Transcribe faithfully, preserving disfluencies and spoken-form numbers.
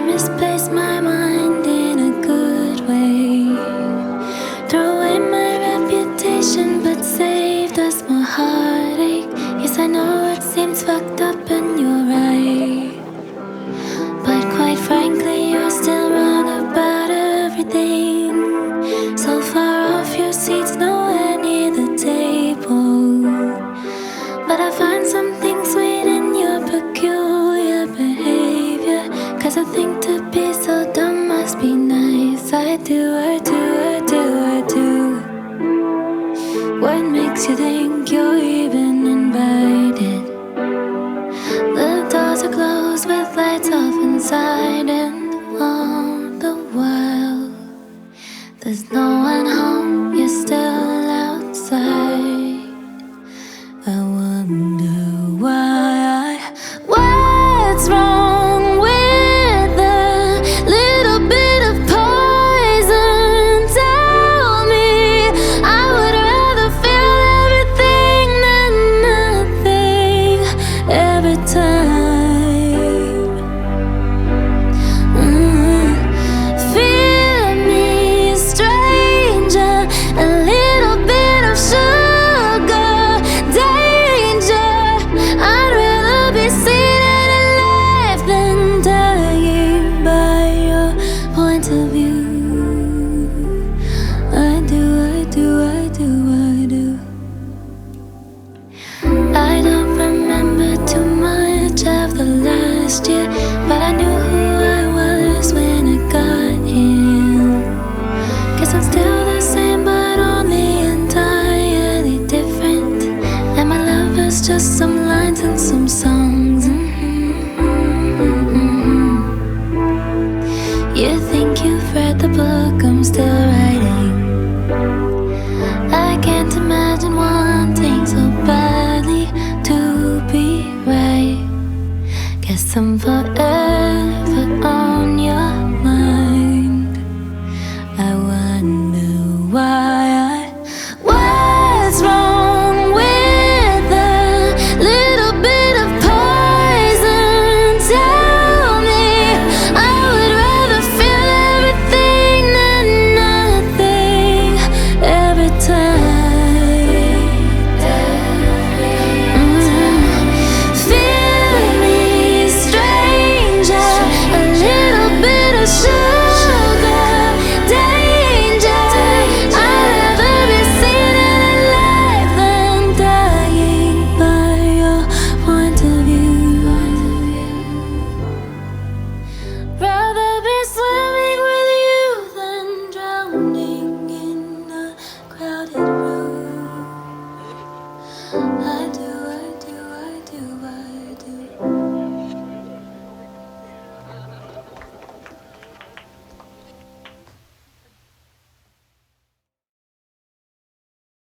misplaced my mind in a good way. Throw away my reputation, but saved us more heartache. Yes, I know it seems fucked up and you're right, but quite frankly, you're still wrong about everything. So far off your seats, nowhere near the table. But I find something sweet in your peculiar behavior, 'cause I think to be so dumb must be nice. I do, I do, I do, I do. What makes you think you're even invited? The doors are closed with lights off inside, and all the while there's no one home, you're still outside. I wonder why. What's wrong with a little bit of poison? Tell me. I would rather feel everything than nothing every time. Mm. Feel me, stranger, a little bit of sugar. I'd rather be seen and alive than dying by your point of view. I do, I do, I do, I do. I don't remember too much of the last year, but I knew who I was when I got here. Guess I'm still the same, but only entirely different. And my love is just some lines and some songs. Mm-hmm. You think you've read the book, I'm still writing.